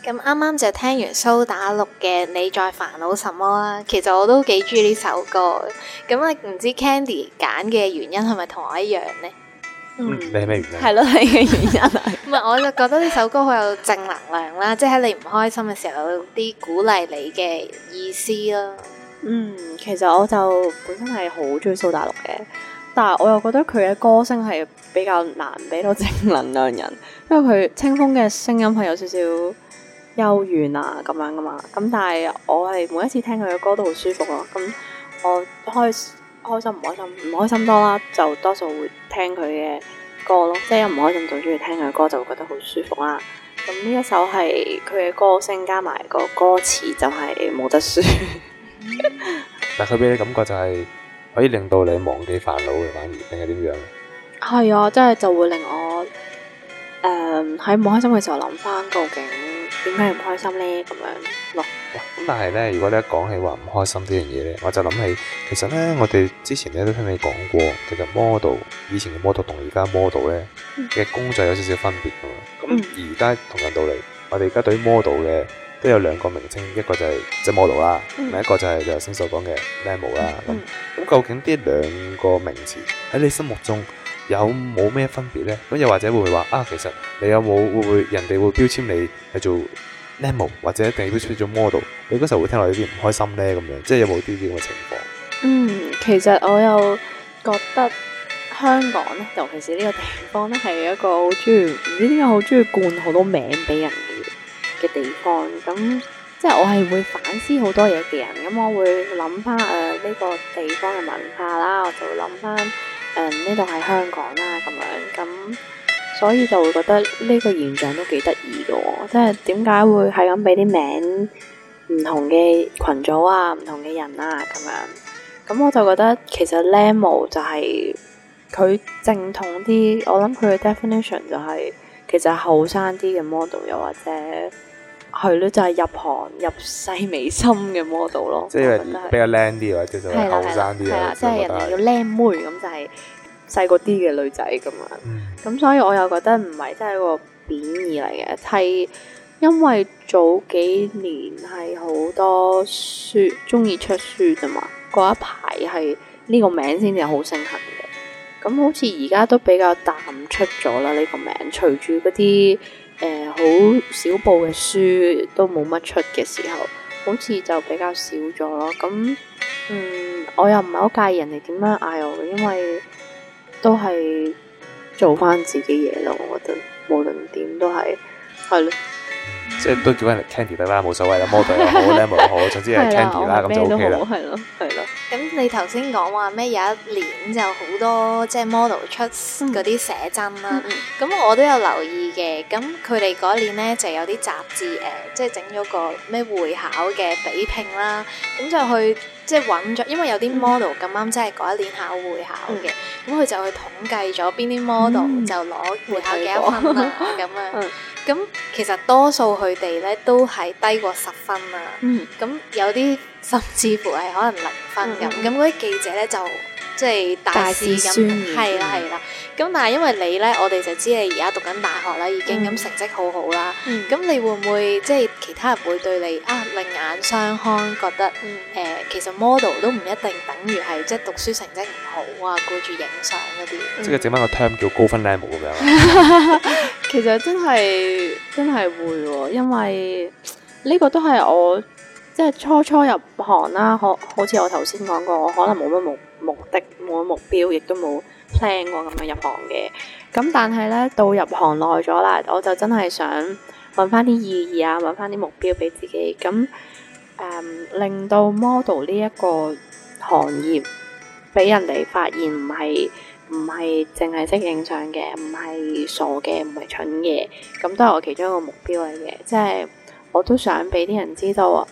咁啱啱就聽完蘇打綠嘅《你在煩惱什麼》啦，其實我都幾中意呢首歌。咁啊，唔知 Candy 揀嘅原因係咪同我一樣呢？ 你係咩原因？ 係咯，你嘅原因係唔係，我就覺得呢首歌好有正能量啦，即係喺你唔開心嘅時候有啲鼓勵你嘅意思啦。 其實我就本身係好中意蘇打綠嘅，但係我又覺得佢嘅歌聲係比較難俾到正能量人，因為佢清風嘅聲音係有少少幽怨啊咁樣噶嘛。咁但係我係每一次聽佢嘅歌都好舒服咯。咁我開心唔開心多啦，就多數會聽佢嘅歌咯。即係一唔開心就中意聽佢嘅歌，就會覺得好舒服啦。咁呢一首係佢嘅歌聲加埋個歌詞就係冇得輸。 但佢俾你感覺就係可以令到你忘記煩惱嘅，反而定係點樣？ 係啊，即係就會令我喺唔開心嘅時候諗翻究竟點解唔開心咧咁樣咯。 咁但係咧，如果你一講起話唔開心呢樣嘢咧，我就諗起其實咧，我哋之前咧都聽你講過，其實 model 以前嘅 model 同而家 model 咧嘅工作有少少分別噶嘛。咁而家同樣道理，我哋而家對於 model 嘅都有兩個名稱，一個就係即係 model 啦，另一個就係頭先所講嘅 Lamo 啦。咁究竟呢兩個名詞喺你心目中有冇咩分別咧？咁又或者會唔會話啊？其實你有冇會唔會人哋會標籤你係做 Lamo 或者一定標籤做 model？你嗰時候會聽落有啲唔開心咧，咁樣即係有冇啲咁嘅情況？ 其實我又覺得香港咧，尤其是呢個地方咧，係一個好中意唔知點解好中意冠好多名俾人嘅地方。咁即係我係會反思好多嘢嘅人。咁我會諗翻呢個地方嘅文化啦，我就會諗翻呢度係香港啦咁樣。咁所以就會覺得呢個現象都幾得意嘅喎。即係點解會係咁俾啲名唔同嘅群組啊、唔同嘅人啊咁樣？咁我就覺得其實 Lamo 就係佢正統啲，我諗佢嘅 definition 就係其實係後生啲嘅 model， 又或者係咯，就係入行入細微深嘅 model 咯。 即係比較靚啲或者就係後生啲啦，即係人哋叫靚妹咁，就係細個啲嘅女仔咁樣。咁所以我又覺得唔係真係一個貶義嚟嘅，係因為早幾年係好多書中意出書啫嘛。嗰一排係呢個名先至好盛行嘅，咁好似而家都比較淡出咗啦呢個名，隨住嗰啲好少部嘅書都冇乜出嘅時候，好似就比較少咗咯。咁我又唔係好介意人哋點樣嗌我嘅，因為都係做翻自己嘢咯。我覺得無論點都係咯。 即係都叫翻嚟 Candy 得啦，冇所謂啦，model 又好 Lamo 又好，總之係 Candy 啦，咁就 OK 啦。 係咯。 咁你頭先講話咩？有一年就好多即係 model 出嗰啲寫真啦。咁我都有留意嘅。咁佢哋嗰年咧就有啲雜誌即係整咗個咩會考嘅比拼啦。咁就去即係揾咗，因為有啲 model 咁啱即係嗰一年考會考嘅。咁佢就去統計咗邊啲 model 就攞會考幾多分啊咁樣。咁其實多數佢哋咧都係低過10分啊，咁有啲甚至乎係可能0分咁，咁嗰啲記者咧就即係大肆咁，係啦。咁但係因為你咧，我哋就知你而家讀緊大學啦，已經咁成績好好啦。咁你會唔會即係其他人會對你另眼相看，覺得其實 model 都唔一定等於係即係讀書成績唔好啊，顧住影相嗰啲。 即係整翻個 term 叫高分 Lamo 咁樣。 其實真係會喎，因為呢個都係我即係初入行啦，好似我頭先講過，我可能冇乜目的，冇乜目標，亦都冇 plan 過咁樣入行嘅。咁但係咧，到入行耐咗啦，我就真係想揾翻啲意義啊，揾翻啲目標俾自己。咁令到 model 呢一個行業俾人哋發現唔係淨係識影相嘅，唔係傻嘅，唔係蠢嘅，咁都係我其中一個目標嚟嘅。即係我都想俾啲人知道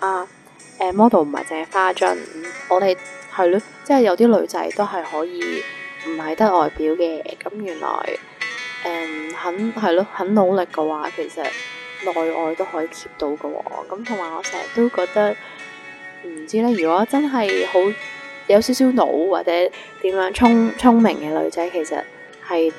model 唔係淨係花樽，我哋係咯，即係有啲女仔都係可以唔係得外表嘅。咁原來肯努力嘅話，其實內外都可以 keep 到嘅喎。咁同埋我成日都覺得唔知咧，如果真係好有少少腦或者點樣聰明嘅女仔，其實係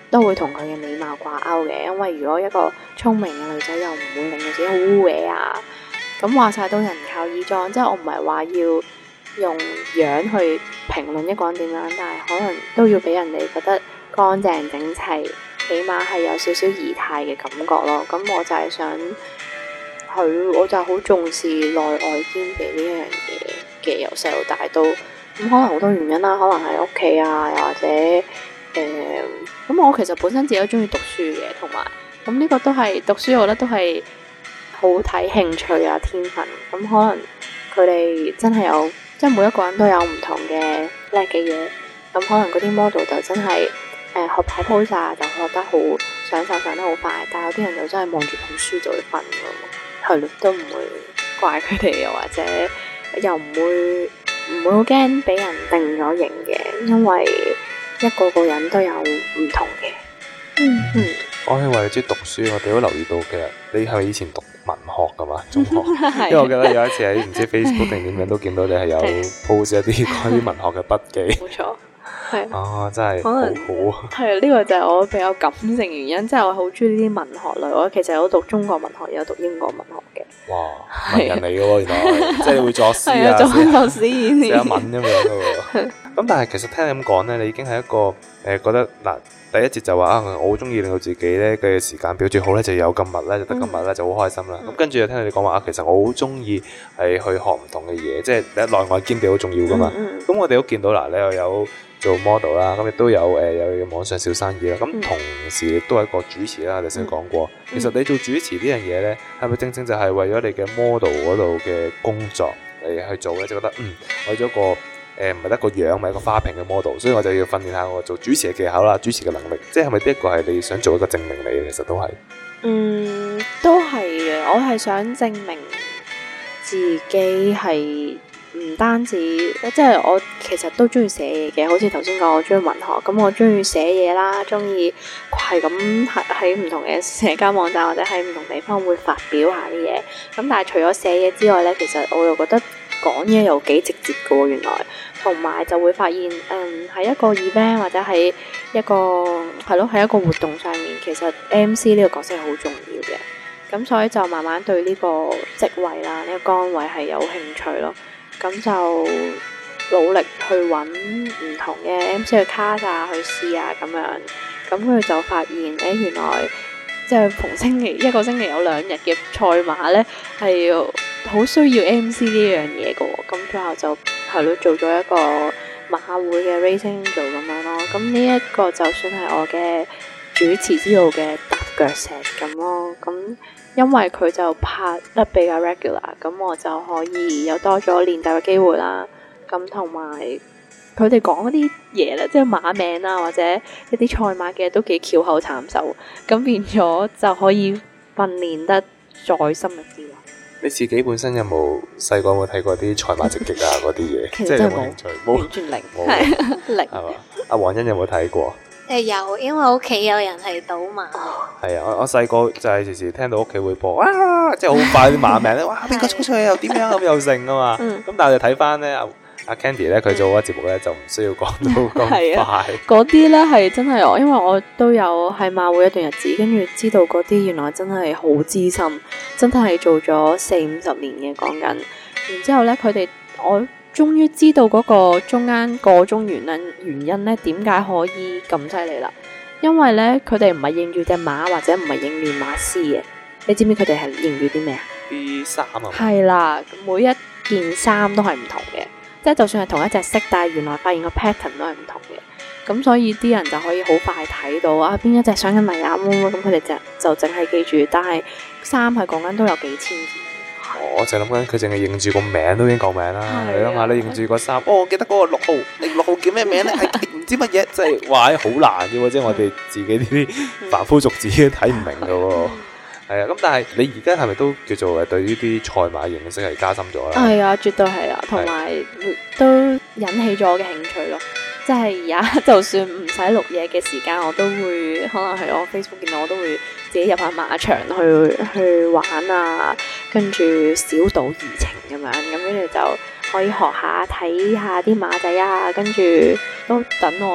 都會同佢嘅美貌掛鈎嘅，因為如果一個聰明嘅女仔又唔會令到自己好污穢啊，咁話晒都人靠衣裝，即係我唔係話要用樣去評論一個人點樣，但係可能都要俾人哋覺得乾淨整齊，起碼係有少少儀態嘅感覺咯。咁我就係想我就好重視內外兼備呢一樣嘢嘅，由細到大都咁，可能好多原因啦，可能係屋企啊，又或者咁我其實本身自己都中意讀書嘅，同埋咁呢個都係讀書，我覺得都係好睇興趣啊天分。咁可能佢哋真係有，即係每一個人都有唔同嘅叻嘅嘢。咁可能嗰啲 model 就真係學跑 pose 啊，就學得好上手上得好快，但係有啲人就真係望住本書就會瞓㗎，係咯，都唔會怪佢哋，又或者又唔會好驚俾人定咗型嘅，因為一個人都有唔同嘅。 講起話你中意讀書，我哋都留意到嘅，你係咪以前讀文學噶嘛？中學，因為我記得有一次喺唔知 Facebook 定點樣都見到你係有 post 一啲關於文學嘅筆記。 冇錯，係。 啊，真係好好啊！ 係呢個就係我比較感性原因，即係我好中意呢啲文學類。我其實有讀中國文學，有讀英國文學嘅。 哇，文人嚟嘅喎，原來即係會作詩啊， 作詩寫文咁樣嘅喎。咁但係其實聽你咁講咧，你已經係一個覺得嗱。第一節就話啊，我好中意令到自己咧嘅時間表最好咧，就有今日咧，就得今日咧就好開心啦。咁跟住又聽你講話啊，其實我好中意係去學唔同嘅嘢，即係內外兼備好重要噶嘛。咁我哋都見到嗱，你又有做 model 啦，咁亦都有有網上小生意啦。咁同時亦都係一個主持啦，你先講過。其實你做主持呢樣嘢咧，係咪正正就係為咗你嘅 model 嗰度嘅工作嚟去做咧？就覺得為咗個唔係得個樣，唔係一個花瓶嘅 model， 所以我就要訓練下我做主持嘅技巧啦，主持嘅能力，即係咪呢一個係你想做一個證明嚟嘅？其實都係， 都係嘅。我係想證明自己係唔單止，即係我其實都中意寫嘢嘅。好似頭先講，我中意文學，咁我中意寫嘢啦，中意係咁喺唔同嘅社交網站或者喺唔同地方會發表下啲嘢。咁但係除咗寫嘢之外呢，其實我又覺得講嘢又幾直接嘅喎，原來。同埋就會發現，喺一個 event 或者喺一個喺一個活動上面，其實 MC 呢個角色係好重要嘅。咁所以就慢慢對呢個職位啦，呢個崗位係有興趣咯。咁就努力去揾唔同嘅 MC 去卡啊，去試啊咁樣。咁佢就發現，原來即係逢一個星期有2日嘅賽馬呢，係好需要 MC 呢樣嘢嘅喎。咁最後就做咗一個馬會嘅 racing 做咁樣咯。咁呢一個就算係我嘅主持之路嘅踏腳石咁咯。咁因為佢就拍得比較 regular，咁我就可以有多咗練習嘅機會啦。咁同埋佢哋講嗰啲嘢咧，即係馬名啊，或者一啲賽馬嘅都幾翹口慘手，咁變咗就可以訓練得再深入啲咯。 你自己本身有冇細個有冇睇過啲賽馬直擊啊嗰啲嘢？ 其實真係冇興趣，冇， 完全零， 係零。 嘛？阿黃欣有冇睇過？ 有，因為屋企有人係賭馬。 係啊，我細個就係時時聽到屋企會播，哇！即係好快啲馬名咧，哇！邊個衝出去又點樣咁又勝啊嘛。咁但係我哋睇翻咧，阿 Candy 咧佢做嗰個節目咧就唔需要講到咁快。 嗰啲咧係真係我，因為我都有喺馬會一段日子，跟住知道嗰啲原來真係好資深，真係做咗40-50年嘅講緊。然之後咧，我終於知道嗰個中間個中原因咧，點解可以咁犀利啦？因為咧，佢哋唔係認住隻馬或者唔係認住馬師嘅，你知唔知佢哋係認住啲咩啊？ 啲衫啊， 係啦，每一件衫都係唔同嘅，即係就算係同一隻色，但係原來發現個 pattern 都係唔同嘅，咁所以啲人就可以好快睇到啊邊一隻上緊嚟啊咁佢哋就淨係記住，但係衫係講緊都有幾千件。 我就諗緊佢淨係認住個名都已經夠名啦。你諗下，你認住個衫，我記得嗰個6號，你6號叫咩名咧？係唔知乜嘢，即係話好難嘅喎，即係我哋自己呢啲凡夫俗子都睇唔明嘅喎。係啊，咁但係你而家係咪都叫做對呢啲賽馬認識係加深咗啦？ 係啊，絕對係啊，同埋都引起咗我嘅興趣咯。即係而家就算唔使錄嘢嘅時間，我都會可能係我 Facebook 見到，我都會自己入下馬場去玩啊，跟住小賭怡情咁樣，咁跟住就可以學下睇下啲馬仔啊，跟住都等我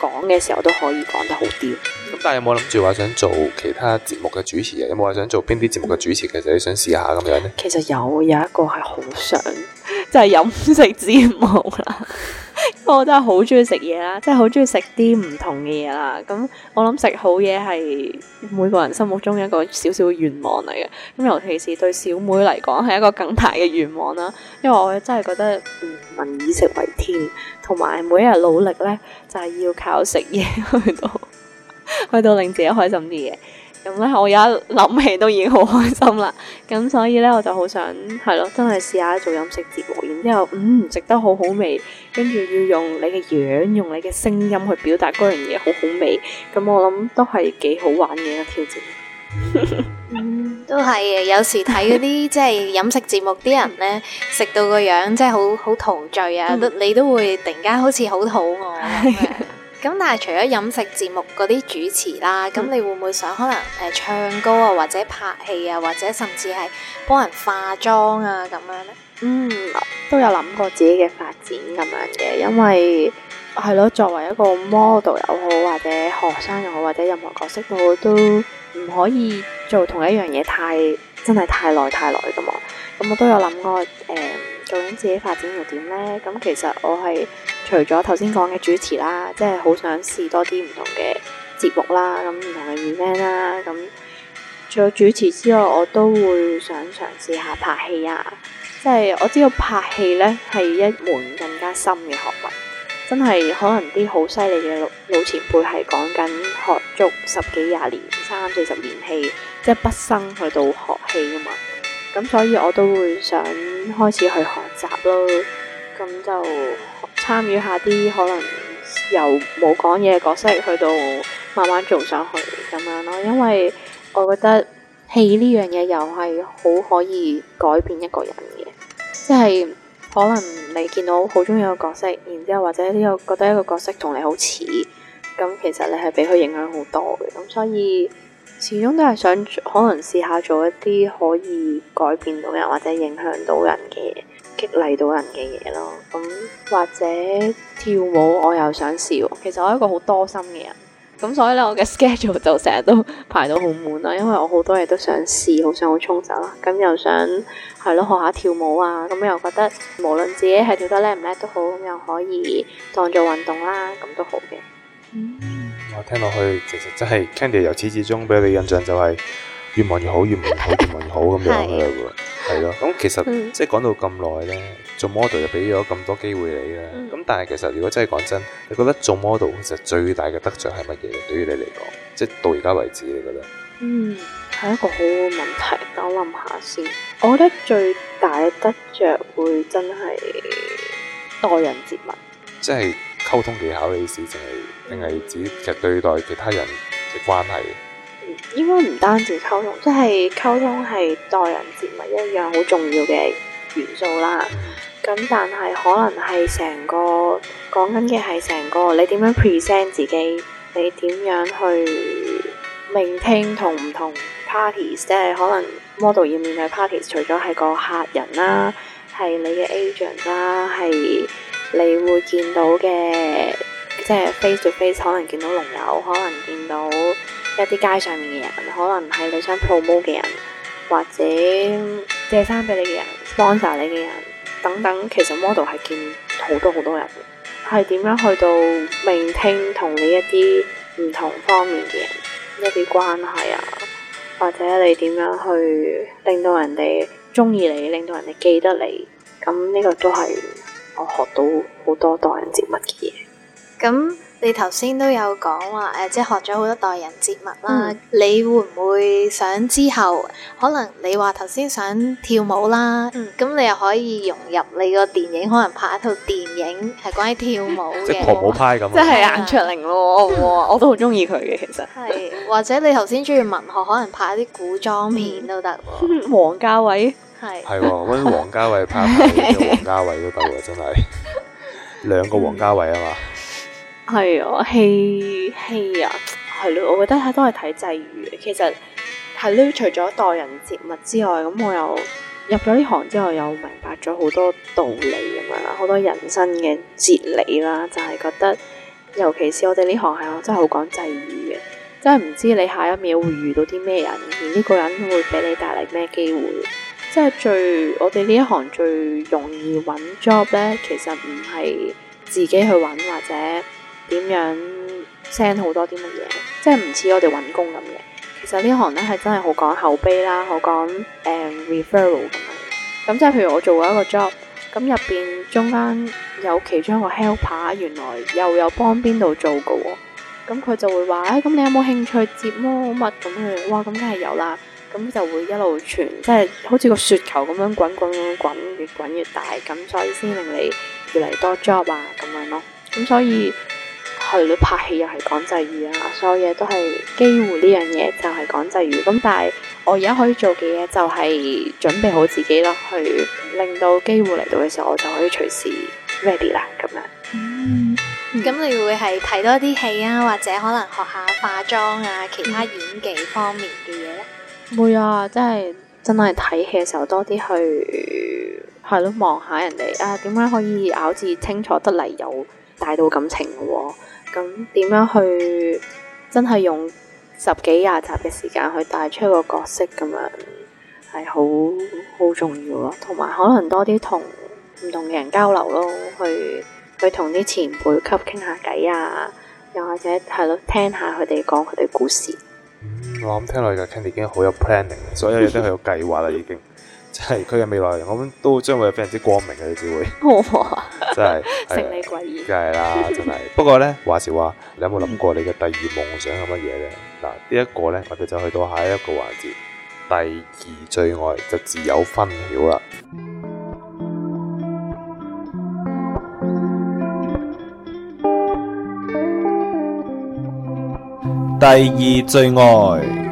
講嘅時候都可以講得好啲。 咁但係有冇諗住話想做其他節目嘅主持啊？有冇話想做邊啲節目嘅主持？其實你想試下咁樣呢？ 其實有一個係好想，就係飲食節目啦。我真係好中意食嘢啦，即係好中意食啲唔同嘅嘢啦。咁我諗食好嘢係每個人心目中一個小小嘅願望嚟嘅。咁尤其是對小妹嚟講係一個更大嘅願望啦。因為我真係覺得民以食為天，同埋每一日努力呢，就係要靠食嘢去到令自己開心啲嘅。咁咧，我而家諗起都已經好開心啦。咁所以咧，我就好想係咯，真係試下做飲食節目，然之後食得好好味，跟住要用你嘅樣、用你嘅聲音去表達嗰樣嘢好好味。咁我諗都係幾好玩嘅一個挑戰。 都係嘅。有時睇嗰啲即係飲食節目啲人咧，食到個樣即係好陶醉啊，你都會突然間好似好肚餓咁樣。咁但係除咗飲食節目嗰啲主持啦，咁你會唔會想可能唱歌啊，或者拍戲啊，或者甚至係幫人化妝啊咁樣呢？ 都有諗過自己嘅發展咁樣嘅，因為係咯，作為一個 model 又好，或者學生又好，或者任何角色都好，都唔可以做同一樣嘢真係太耐噶嘛。咁我都有諗過究竟自己發展又點呢？咁其實我係除咗頭先講嘅主持啦，即係好想試多啲唔同嘅節目啦，咁唔同嘅 event 啦，咁除咗主持之外，我都會想嘗試下拍戲啊！即係我知道拍戲呢係一門更加深嘅學問，真係可能啲好犀利嘅老前輩係講緊學足10幾20年、30-40年戲，即係畢生去到學戲噶嘛。咁所以我都會想開始去學習咯，咁就參與下啲可能由冇講嘢嘅角色去到慢慢做上去咁樣咯。因為我覺得戲呢樣嘢又係好可以改變一個人嘅，即係可能你見到好中意個角色，然之後或者呢個覺得一個角色同你好似，咁其實你係俾佢影響好多嘅，咁所以始終都係想可能試下做一啲可以改變到人或者影響到人嘅激勵到人嘅嘢咯。咁或者跳舞我又想試喎，其實我係一個好多心嘅人，咁所以咧我嘅 schedule 就成日都排到好滿啦，因為我好多嘢都想試，好想好充實啦。咁又想係咯學下跳舞啊，咁又覺得無論自己係跳得叻唔叻都好，咁又可以當做運動啦，咁都好嘅。 我聽落去，其實真係 Candy 由始至終俾你印象就係越忙越好，越忙越好，越忙越好咁樣噶啦喎，係咯。咁其實即係講到咁耐咧，做 model 就俾咗咁多機會你啦。咁但係其實如果真係講真，你覺得做 model 其實最大嘅得着係乜嘢？對於你嚟講，即係到而家為止，你覺得？ 係一個好好問題，等我諗下先。我覺得最大嘅得着會真係待人接物， 即係溝通技巧嘅意思，定係指其實對待其他人嘅關係？ 應該唔單止溝通，即係溝通係待人接物一樣好重要嘅元素啦。咁但係可能係成個講緊嘅係成個你點樣 present 自己，你點樣去maintain同唔同 parties， 即係可能 model 要面對 parties， 除咗係個客人啦，係你嘅 agent 啦，係你會見到嘅，即係 face to face 可能見到龍友，可能見到一啲街上面嘅人，可能係你想 promote 嘅人，或者借衫俾你嘅人 sponsor 你嘅人等等。其實 model 係見好多好多人嘅，係點樣去到 maintain 同你一啲唔同方面嘅人一啲關係啊，或者你點樣去令到人哋中意你，令到人哋記得你，咁呢個都係我學到好多待人接物嘅嘢。 咁你頭先都有講話即係學咗好多待人接物啦。你會唔會想之後可能你話頭先想跳舞啦，咁你又可以融入你個電影，可能拍一套電影係關於跳舞嘅， 即係狂舞派咁， 即係顏卓靈咯。我都好中意佢嘅，其實係或者你頭先中意文學，可能拍一啲古裝片都得。 王家衛係揾王家衛拍王家衛都得喎，真係兩個王家衛啊嘛。 係啊，戲啊，係咯，我覺得都係睇際遇。其實係咯，除咗待人接物之外，咁我又入咗呢行之後，又明白咗好多道理咁樣啦，好多人生嘅哲理啦，就係覺得尤其是我哋呢行係真係好講際遇嘅，真係唔知你下一秒會遇到啲咩人，而呢個人會俾你帶嚟咩機會。即係我哋呢一行最容易揾 job 呢，其實唔係自己去揾或者點樣 send 好多啲乜嘢，即係唔似我哋揾工咁嘅。其實呢行呢係真係好講口碑啦，好講referral 咁樣。咁即係譬如我做過一個 job，咁入邊中間有其中一個 helper， 原來又有幫邊度做過喎。咁佢就會話：咁你有冇興趣接麼乜咁樣？哇，咁梗係有啦。咁就會一路傳，即係好似個雪球咁樣滾，越滾越大，咁所以先令你越嚟多 job 啊咁樣咯。咁所以係你拍戲又係講際遇啊，所有嘢都係機會，呢樣嘢就係講際遇。咁但係我而家可以做嘅嘢就係準備好自己咯，去令到機會嚟到嘅時候，我就可以隨時 ready 啦咁樣。 咁你會係睇多啲戲啊，或者可能學下化妝啊，其他演技方面嘅嘢咧？ 會啊，真係睇戲嘅時候多啲去係咯，望下人哋啊，點解可以咬字清楚得嚟又帶到感情嘅喎？咁點樣去真係用10幾20集嘅時間去帶出一個角色咁樣，係好重要咯。同埋可能多啲同唔同嘅人交流咯，去同啲前輩級傾下偈啊，又或者係咯，聽下佢哋講佢哋故事。 我諗聽落去嘅 Candy 已經好有 planning， 所有嘢都係有計劃啦，已經即係佢嘅未來，我諗都將會非常之光明嘅，你只會真係承你貴言， 梗係啦，真係。不過呢，話時話，你有冇諗過你嘅第二夢想係乜嘢呢？嗱，呢一個呢，我哋就去到下一個環節，第二最愛就自有分曉啦。第二最愛。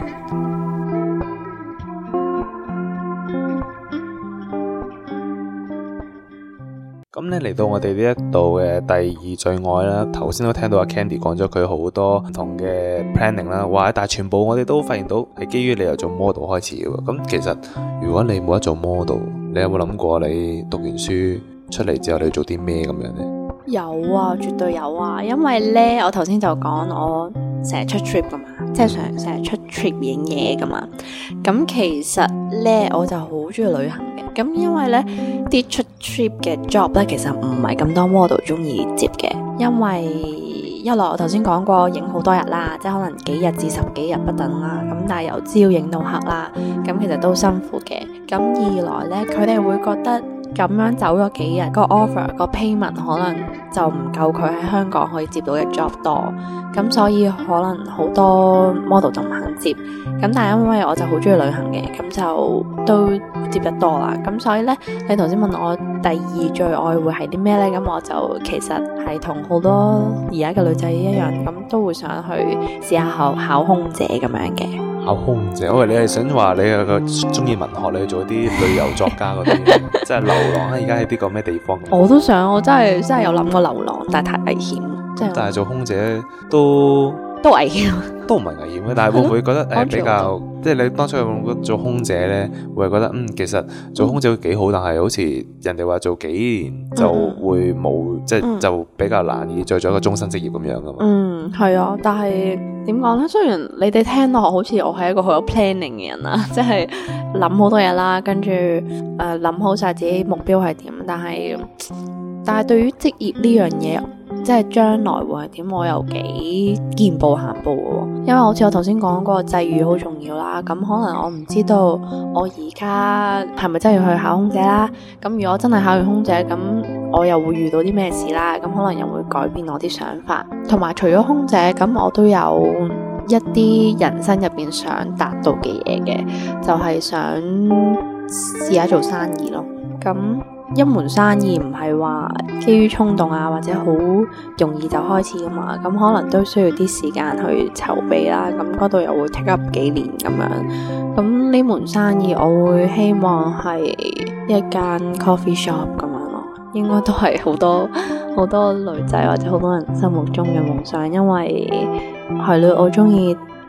咁咧嚟到我哋呢一度嘅第二最愛啦，頭先都聽到阿 Candy 講咗佢好多唔同嘅 planning 啦，哇！但係全部我哋都發現到係基於你由做 model 開始嘅喎。咁其實如果你冇得做 model，你有冇諗過你讀完書出嚟之後你要做啲咩咁樣呢？ 有啊，絕對有啊，因為咧我頭先就講我成日出 trip 噶嘛，即係成日出 trip 影嘢噶嘛。咁其實咧我就好中意旅行嘅。咁因為咧啲出 trip 嘅 job 咧，其實唔係咁多 model 中意接嘅，因為一來我頭先講過影好多日啦，即係可能幾日至10幾日不等啦。咁但係由朝影到黑啦，咁其實都辛苦嘅。咁二來咧，佢哋會覺得咁樣走咗幾日，個 offer 個 payment 可能就唔夠佢喺香港可以接到嘅 job 多，咁所以可能好多 model 就唔肯接。咁但係因為我就好中意旅行嘅，咁就都接得多啦。咁所以呢，你頭先問我第二最愛會係啲咩呢？咁我就其實係同好多而家嘅女仔一樣，咁都會想去試下考空姐咁樣嘅。 考空姐，你係想話你有個中意文學，你去做啲旅遊作家嗰啲，即係流浪啊！而家喺啲個咩地方？ 我都想，我真係有諗過流浪，但係太危險。 但係做空姐都危險， 都唔係危險嘅。但係會唔會覺得比較，即係你當初有冇做空姐咧，會係覺得其實做空姐會幾好，但係好似人哋話做幾年就會冇，即係就比較難以再做一個終身職業咁樣噶嘛。 係啊，但係點講咧？雖然你哋聽落好似我係一個好有 planning 嘅人啦，即係諗好多嘢啦，跟住諗好晒自己目標係點，但係對於職業呢樣嘢，即係將來會係點，我又幾見步行步嘅。因為好似我頭先講過，際遇好重要啦。咁可能我唔知道我而家係咪真係要去考空姐啦。咁如果真係考完空姐，咁我又會遇到啲咩事啦？咁可能又會改變我啲想法。同埋除咗空姐，咁我都有一啲人生入邊想達到嘅嘢嘅，就係想試下做生意咯。咁一門生意唔係話基於衝動啊，或者好容易就開始噶嘛，咁可能都需要啲時間去籌備啦，咁嗰度又會 take up 幾年咁樣。咁呢門生意我會希望係一間 coffee shop 咁樣咯，應該都係好多女仔或者好多人心目中嘅夢想，因為係咯，我中意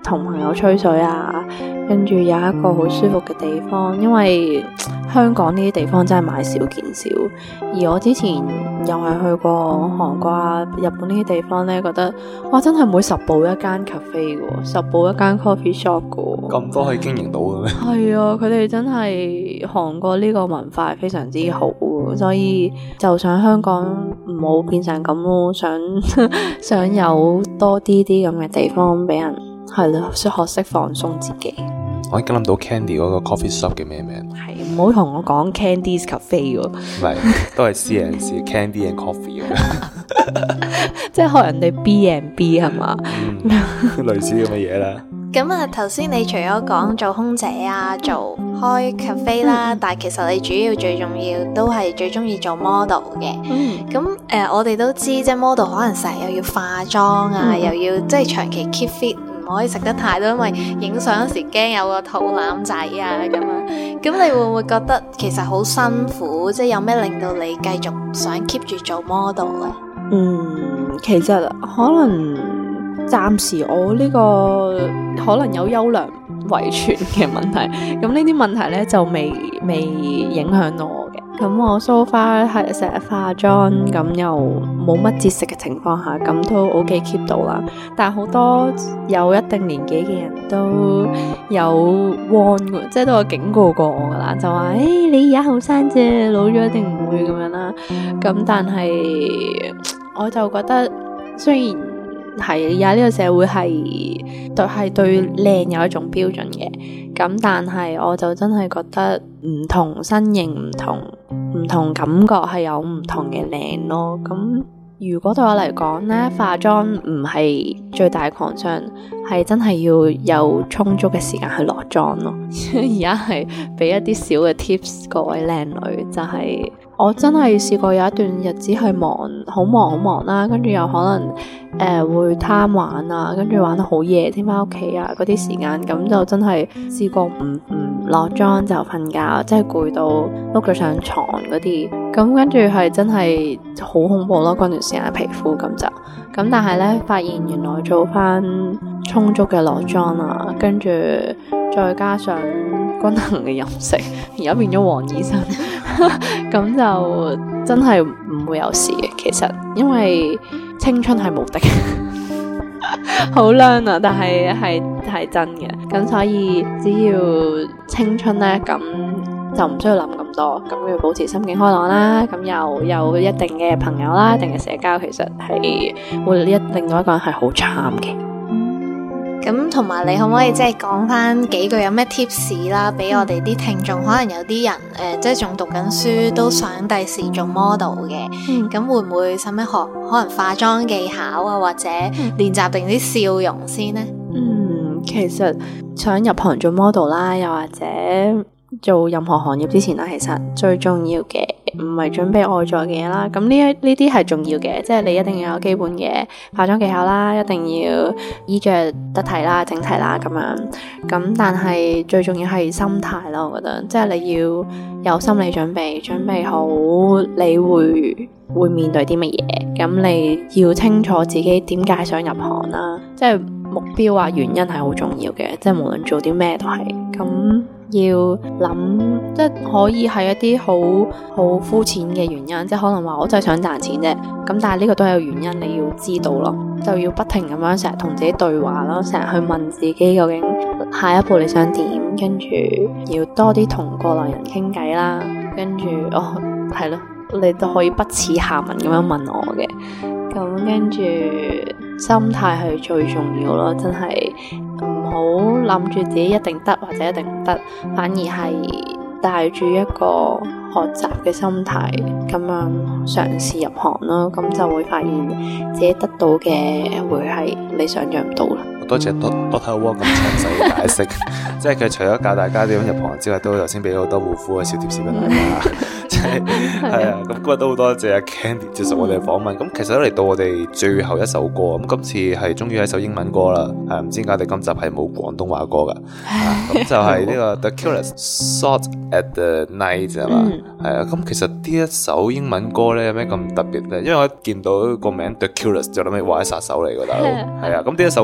同朋友吹水啊，跟住有一個好舒服嘅地方，因為香港呢啲地方真係買少見少，而我之前又係去過韓國啊、日本呢啲地方呢，覺得哇真係每10步一間 cafe 嘅，10步一間 coffee shop 嘅， 咁多可以經營到嘅咩？ 係啊，佢哋真係韓國呢個文化係非常之好，所以就想香港唔好變成咁咯，想有多啲咁嘅地方俾人係咯，學識放鬆自己。 我已經諗到 Candy 嗰個 coffee shop 嘅咩名？ 係唔好同我講 Candy's Cafe 喎， 唔係都係 C&C Candy and Coffee 咁樣， 即係學人哋 B&B 係嘛？ 類似咁嘅嘢啦。 咁啊，頭先你除咗講做空姐啊，做開 cafe 啦，但係其實你主要最重要都係最中意做 model 嘅。咁我哋都知即係 model 可能成日又要化妝啊，又要即係長期 keep fit，唔可以食得太多，因為影相嗰時驚有個肚腩仔啊咁樣。咁你會唔會覺得其實好辛苦？即係有咩令到你繼續想 keep 住做 model 咧？ 其實可能暫時我呢個可能有優良遺傳嘅問題，咁呢啲問題咧就未影響到我嘅。咁我 so far 係成日化妝，咁又冇乜節食嘅情況下，咁都 OK keep 到啦。但係好多有一定年紀嘅人都有 warn 嘅，即係都有警告過我噶啦，就話你而家後生啫，老咗一定唔會咁樣啦。咁但係我就覺得雖然係而家呢個社會係對靚有一種標準嘅，咁但係我就真係覺得唔同身形唔同感覺係有唔同嘅靚咯。咁如果對我嚟講呢，化妝唔係最大concern上，係真係要有充足嘅時間去落妝咯。而家係俾一啲小嘅 tips 各位靚女，就係我真係試過有一段日子係好忙啦，跟住又可能會貪玩啊，跟住玩得好夜添翻屋企啊，嗰啲時間咁就真係試過唔落妝就瞓覺，即係攰到碌咗上床嗰啲，咁跟住係真係好恐怖咯，嗰段時間嘅皮膚咁但係呢，發現原來做翻充足嘅落妝啊，跟住再加上均衡嘅飲食，而家變咗黃醫生，咁就真係唔會有事嘅。其實因為青春係無敵，好靚啊！但係真嘅，咁所以只要青春呢，咁就唔需要諗咁多，咁要保持心境開朗啦，咁又有一定嘅朋友啦，一定嘅社交，其實係會令到一個人係好 charm 嘅。 咁同埋你可唔可以即係講翻幾句有咩 tips 啦，俾我哋啲聽眾？可能有啲人即係仲讀緊書，都想第時做 model 嘅。咁會唔會使咩學可能化妝技巧啊，或者練習定啲笑容先呢？ 其實想入行做 model 啦，又或者做任何行業之前啦，其實最重要嘅唔係準備外在嘅嘢啦，咁呢啲係重要嘅，即係你一定要有基本嘅化妝技巧啦，一定要衣着得體啦、整齊啦咁樣。咁但係最重要係心態咯，我覺得，即係你要有心理準備好你會面對啲乜嘢，咁你要清楚自己點解想入行啦，即係目標啊、原因係好重要嘅，即係無論做啲咩都係咁。要諗，即係可以係一啲好膚淺嘅原因，即係可能話我真係想賺錢啫。咁但係呢個都係有原因，你要知道咯，就要不停咁樣成日同自己對話咯，成日去問自己究竟下一步你想點，跟住要多啲同過來人傾偈啦，跟住係咯，你都可以不恥下問咁樣問我嘅。咁跟住心態係最重要咯，真係唔好諗住自己一定得或者一定唔得，反而係帶住一個學習嘅心態咁樣嘗試入行咯，咁就會發現自己得到嘅會係你想象唔到啦。 多謝 Dr. Wong 咁詳細嘅解釋，即係佢除咗教大家點樣入行之外，都頭先俾好多護膚嘅小貼士俾大家。即係係啊，咁今日都好多謝阿 Candy 接受我哋嘅訪問。咁其實都嚟到我哋最後一首歌，咁今次係終於係一首英文歌啦。唔知點解我哋今集係冇廣東話歌噶。咁就係呢個 The Killers Shot at the Night 係嘛？係啊，咁其實呢一首英文歌咧有咩咁特別咧？因為我見到個名 The Killers 就諗起話係殺手嚟噶啦。係啊，咁呢一首歌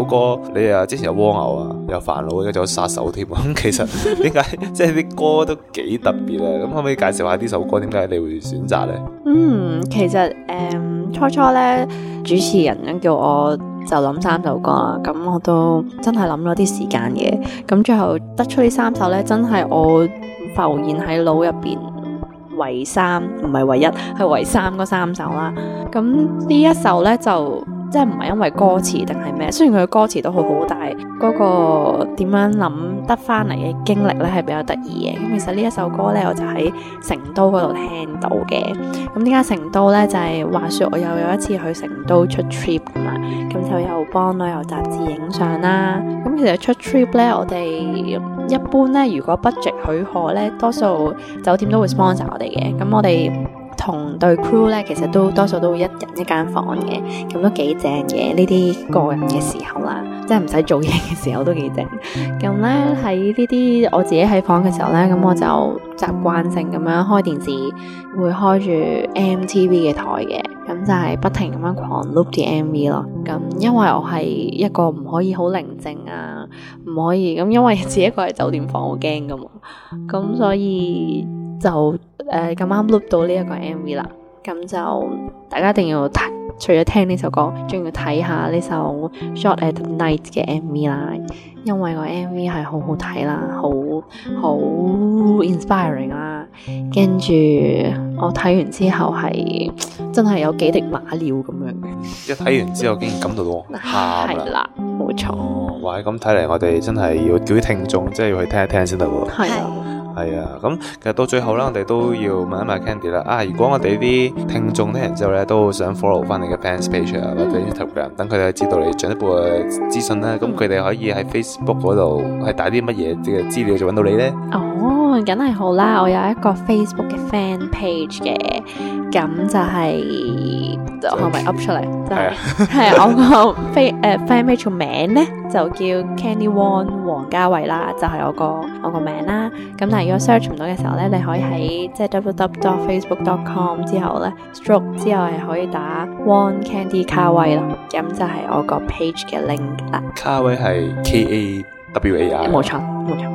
你啊之前有蝸牛啊，有煩惱，跟住有殺手添。咁其實點解即係啲歌都幾特別啊？咁可唔可以介紹下呢首歌點解你會選擇呢？ 其實初初咧主持人叫我就諗3首歌啦，咁我都真係諗咗啲時間嘅，咁最後得出呢3首咧，真係我浮現喺腦入邊唯3，唔係唯一，係唯3嗰3首啦。咁呢一首咧就即係唔係因為歌詞定係咩？雖然佢嘅歌詞都好好，但係嗰個點樣諗得翻嚟嘅經歷咧係比較得意嘅。咁其實呢一首歌咧，我就喺成都嗰度聽到嘅。咁點解成都咧？就係話說我又有一次去成都出 trip 咁啦，咁就又幫旅遊雜誌影相啦。咁其實出 trip 咧，我哋一般咧，如果 budget 許可咧，多數酒店都會 sponsor 我哋嘅。咁我哋同隊 crew 咧，其實都多數都會一人一間房嘅，咁都幾正嘅。呢啲個人嘅時候啦，即係唔使做嘢嘅時候都幾正。咁咧喺呢啲我自己喺房嘅時候咧，咁我就習慣性咁樣開電視，會開住 MTV 嘅台嘅，咁就係不停咁樣狂 loop 啲 MV 咯。咁因為我係一個唔可以好寧靜啊，唔可以咁，因為自己一個喺酒店房好驚噶嘛，咁所以就咁啱 loop 到呢一個 MV 啦，咁就大家一定要睇，除咗聽呢首歌，仲要睇下呢首 Short at Night 嘅 MV 啦，因為個 MV 係好好睇啦，好 inspiring 啦，跟住我睇完之後係真係有幾滴馬尿咁樣嘅， 一睇完之後竟然感到到喊係啦，冇錯。 哇！咁睇嚟我哋真係要叫啲聽眾，即係要去聽一聽先得喎。 係啊。 係啊，咁其實到最後啦，我哋都要問一問 Candy 啦。啊，如果我哋啲聽眾聽完之後咧，都想 follow 翻你嘅 fans page 啊，或者 Instagram，等佢哋知道你進一步嘅資訊啦。咁佢哋可以喺 Facebook 嗰度係打啲乜嘢嘅資料就揾到你咧？ 哦，梗係好啦，我有一個 Facebook 嘅 fan page 嘅，咁就係可唔可以 up 出嚟？係啊，我個 fan page 個名咧就叫 Candy Wong 黃家慧啦，就係我個名啦。咁但係如果 search 唔到嘅時候咧，你可以喺即係 www.facebook.com 之後咧 stroke 之後係可以打 Wong Candy 卡威咯，咁就係我個 page 嘅 link 啦。 卡威係 KAWAI， 冇錯。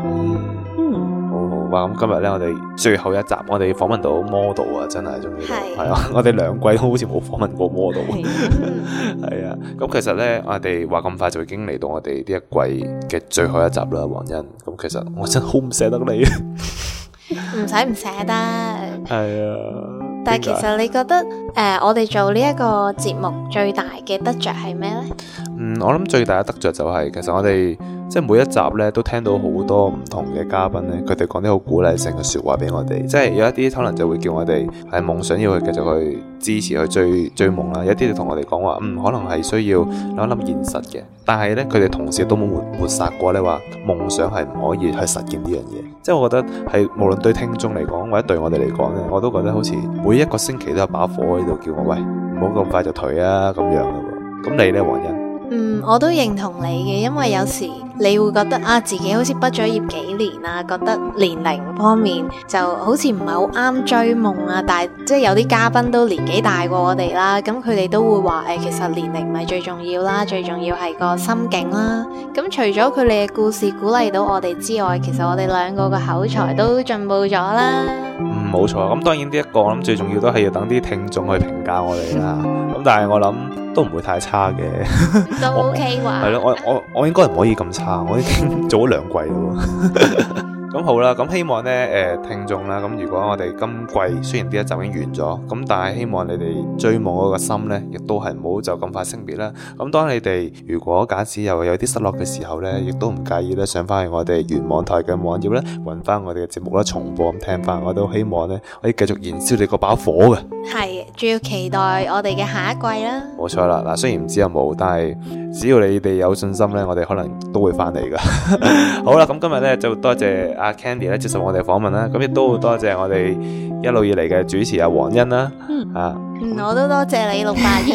哇！咁今日咧，我哋最後一集，我哋訪問到 model 啊，真係終於係啊！我哋兩季都好似冇訪問過 model，係啊！咁其實咧，我哋話咁快就已經嚟到我哋呢一季嘅最後一集啦，黃欣。咁其實我真係好唔捨得你， 唔使唔捨得。 係啊！ 但係其實你覺得我哋做呢一個節目最大嘅得着係咩呢？ 我諗最大嘅得着就係，其實我哋即係每一集咧都聽到好多唔同嘅嘉賓咧，佢哋講啲好鼓勵性嘅說話俾我哋，即係有一啲可能就會叫我哋係夢想要去繼續去支持去追夢啦，有一啲就同我哋講話，可能係需要諗諗現實嘅，但係咧佢哋同時都冇抹殺過咧話夢想係唔可以去實現呢樣嘢，即係我覺得係無論對聽眾嚟講或者對我哋嚟講咧，我都覺得好似每一個星期都有把火喺度叫我喂，唔好咁快就退啊咁樣嘅喎。咁你咧，黃欣？ 我都認同你嘅，因為有時你會覺得自己好似畢咗業幾年啦，覺得年齡方面就好似唔係好啱追夢啊，但係即係有啲嘉賓都年紀大過我哋啦，咁佢哋都會話其實年齡唔係最重要啦，最重要係個心境啦。咁除咗佢哋嘅故事鼓勵到我哋之外，其實我哋兩個嘅口才都進步咗啦。 冇錯，咁當然呢一個我諗最重要都係要等啲聽眾去評價我哋啦。咁但係我諗都唔會太差嘅， 都 OK 話。 係咯，我應該唔可以咁差，我已經做咗2季咯。咁好啦，咁希望咧聽眾啦，咁如果我哋今季雖然呢一集已經完咗，咁但係希望你哋追夢嗰個心咧，亦都係唔好就咁快熄滅啦。咁當你哋如果假使又有啲失落嘅時候咧，亦都唔介意咧上翻去我哋原網台嘅網頁咧，揾翻我哋嘅節目啦，重播咁聽翻，我都希望咧可以繼續燃燒你嗰把火嘅。 係，仲要期待我哋嘅下一季啦。 冇錯啦，嗱，雖然唔知有冇，但係只要你哋有信心咧，我哋可能都會翻嚟噶。好啦，咁今日咧就多謝阿 Candy 咧接受我哋訪問啦，咁亦都好多謝我哋一路以嚟嘅主持阿黃欣啦， 我都多謝你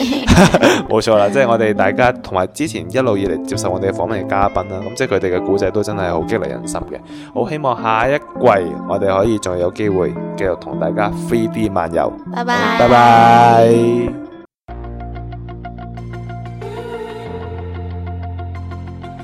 682。 冇錯啦，即係我哋大家同埋之前一路以嚟接受我哋訪問嘅嘉賓啦，咁即係佢哋嘅故仔都真係好激勵人心嘅。好希望下一季我哋可以仲有機會繼續同大家 3D 漫遊。 拜拜。 拜拜。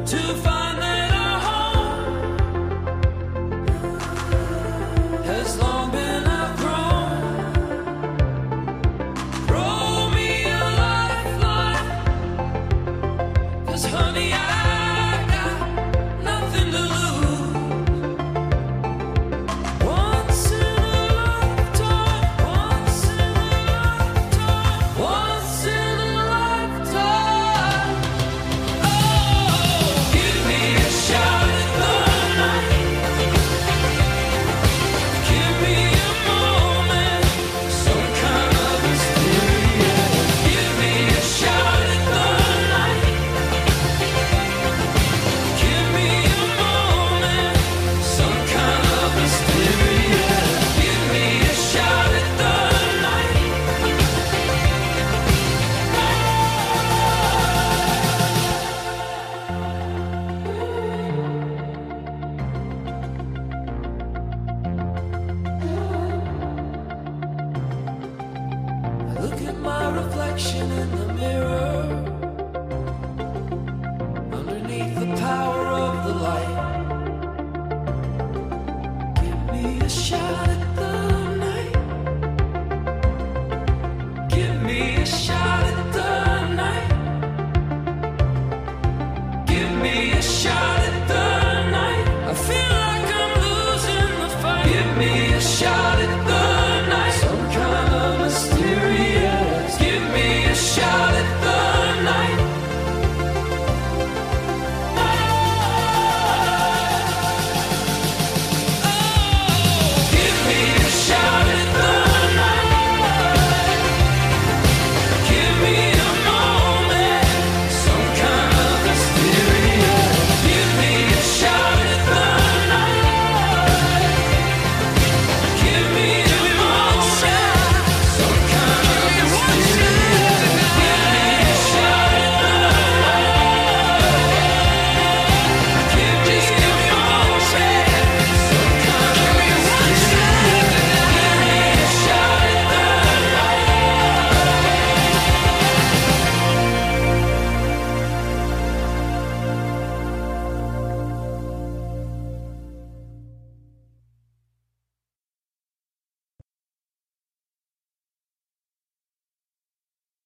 to find